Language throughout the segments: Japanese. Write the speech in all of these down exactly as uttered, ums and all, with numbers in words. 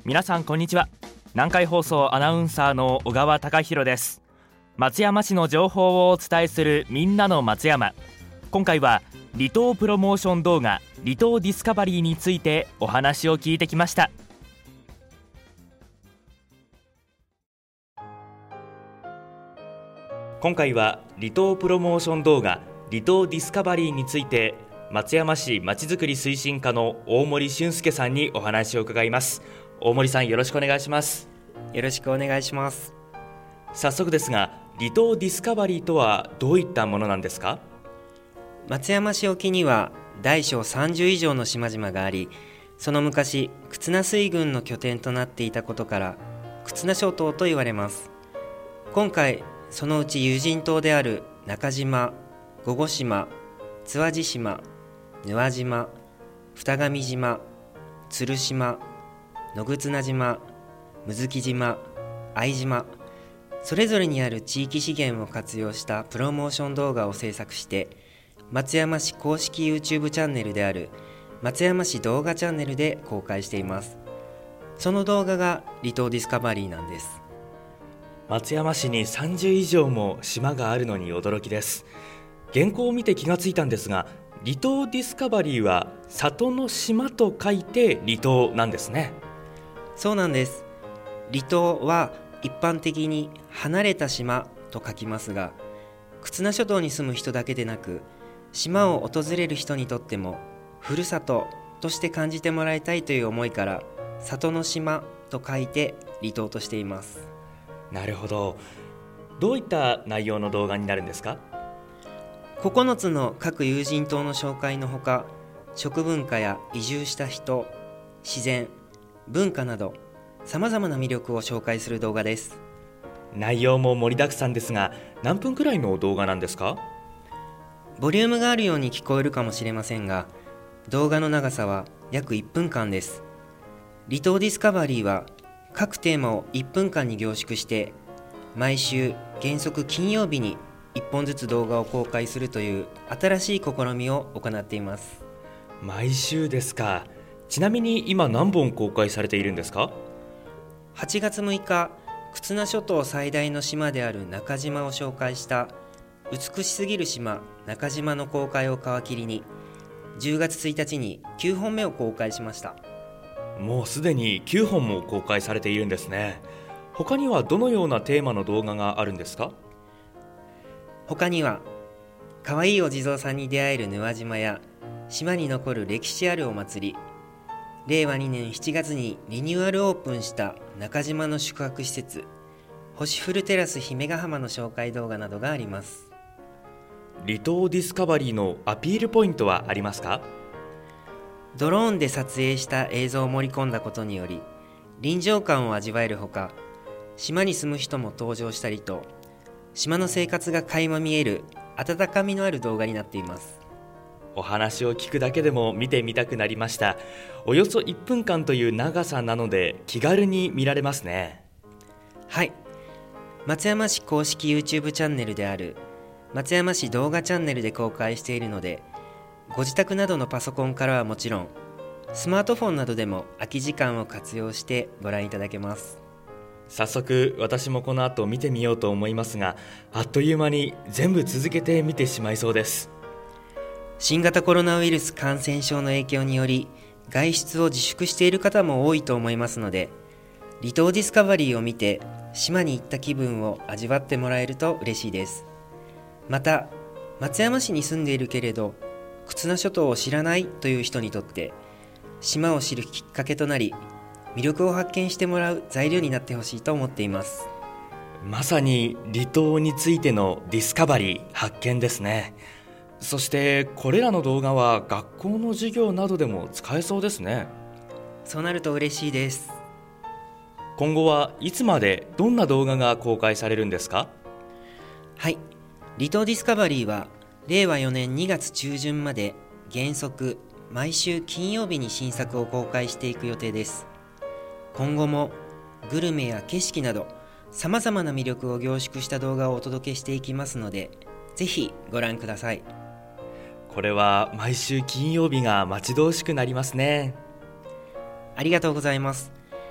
皆さんこんにちは。南海放送アナウンサーの小川貴博です。松山市の情報をお伝えするみんなの松山。今回は離島プロモーション動画離島ディスカバリーについてお話を聞いてきました。今回は離島プロモーション動画離島ディスカバリーについて松山市まちづくり推進課の大森俊介さんにお話を伺います。大森さん、よろしくお願いします。 よろしくお願いします。 早速ですが、離島ディスカバリーとはどういったものなんですか？ 松山市沖には大小さんじゅう以上の島々があり、その昔忽那水軍の拠点となっていたことから忽那諸島と言われます。今回そのうち有人島である中島、午後島、津和地島、ぬわ島、二神島、鶴島、野忽那島、むずき島、相島、それぞれにある地域資源を活用したプロモーション動画を制作して松山市公式 YouTube チャンネルである松山市動画チャンネルで公開しています。その動画が離島ディスカバリーなんです。 松山市にさんじゅう以上も島があるのに驚きです。原稿を見て気がついたんですが、離島ディスカバリーは里の島と書いて離島なんですね。 そうなんです。離島は一般的に離れた島と書きますが、忽那諸島に住む人だけでなく島を訪れる人にとってもふるさととして感じてもらいたいという思いから里の島と書いて離島としています。 なるほど。どういった内容の動画になるんですか？ ここのつの各有人島の紹介のほか、食文化や移住した人、自然、文化などさまざまな魅力を紹介する動画です。 内容も盛りだくさんですが、何分くらいの動画なんですか？ ボリュームがあるように聞こえるかもしれませんが、動画の長さは約いっぷんかんです。離島ディスカバリーは各テーマをいっぷんかんに凝縮して毎週原則金曜日にいっぽんずつ動画を公開するという新しい試みを行っています。 毎週ですか。ちなみに今何本公開されているんですか？ はちがつむいか、忽那諸島最大の島である中島を紹介した美しすぎる島中島の公開を皮切りに、じゅうがつついたちにきゅうほんめを公開しました。 もうすでにきゅうほんも公開されているんですね。他にはどのようなテーマの動画があるんですか？ 他にはかわいいお地蔵さんに出会えるぬわ島や島に残る歴史あるお祭り、れいわにねんしちがつにリニューアルオープンした中島の宿泊施設星降るテラス姫ヶ浜の紹介動画などがあります。 離島ディスカバリーのアピールポイントはありますか？ ドローンで撮影した映像を盛り込んだことにより臨場感を味わえるほか、島に住む人も登場したりと島の生活が垣間見える温かみのある動画になっています。 お話を聞くだけでも見てみたくなりました。およそいっぷんかんという長さなので気軽に見られますね。 はい、松山市公式 YouTube チャンネルである松山市動画チャンネルで公開しているので、ご自宅などのパソコンからはもちろんスマートフォンなどでも空き時間を活用してご覧いただけます。 早速私もこの後見てみようと思いますが、あっという間に全部続けて見てしまいそうです。 新型コロナウイルス感染症の影響により外出を自粛している方も多いと思いますので、離島ディスカバリーを見て島に行った気分を味わってもらえると嬉しいです。また松山市に住んでいるけれど忽那諸島を知らないという人にとって島を知るきっかけとなり、魅力を発見してもらう材料になってほしいと思っています。 まさに離島についてのディスカバリー発見ですね。そしてこれらの動画は学校の授業などでも使えそうですね。 そうなると嬉しいです。 今後はいつまでどんな動画が公開されるんですか？ はい、離島ディスカバリーはれいわよねんにがつちゅうじゅんまで原則毎週金曜日に新作を公開していく予定です。今後もグルメや景色などさまざまな魅力を凝縮した動画をお届けしていきますので、ぜひご覧ください。 これは毎週金曜日が待ち遠しくなりますね。 ありがとうございます。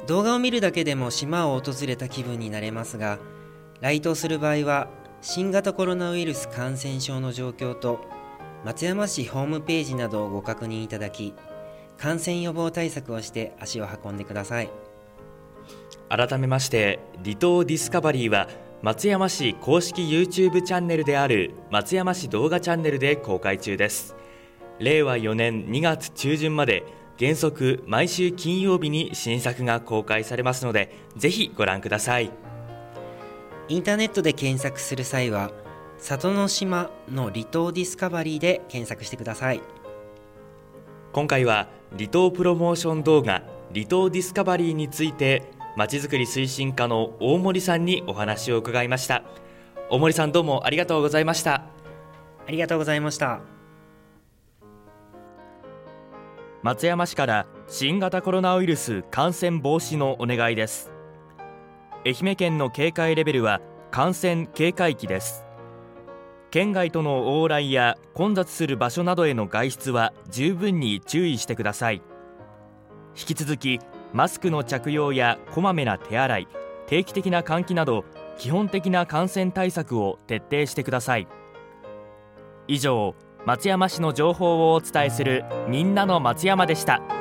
動画を見るだけでも島を訪れた気分になれますが、来島する場合は新型コロナウイルス感染症の状況と松山市ホームページなどをご確認いただき、感染予防対策をして足を運んでください。 改めまして、離島ディスカバリーは松山市公式 YouTube チャンネルである松山市動画チャンネルで公開中です。れいわよねんにがつちゅうじゅんまで原則毎週金曜日に新作が公開されますので、ぜひご覧ください。 インターネットで検索する際は里の島の離島ディスカバリーで検索してください。 今回は離島プロモーション動画離島ディスカバリーについて、まちづくり推進課の大森さんにお話を伺いました。大森さん、どうもありがとうございました。 ありがとうございました。 松山市から新型コロナウイルス感染防止のお願いです。愛媛県の警戒レベルは感染警戒期です。県外との往来や混雑する場所などへの外出は十分に注意してください。引き続きマスクの着用やこまめな手洗い、定期的な換気など基本的な感染対策を徹底してください。以上、松山市の情報をお伝えするみんなの松山でした。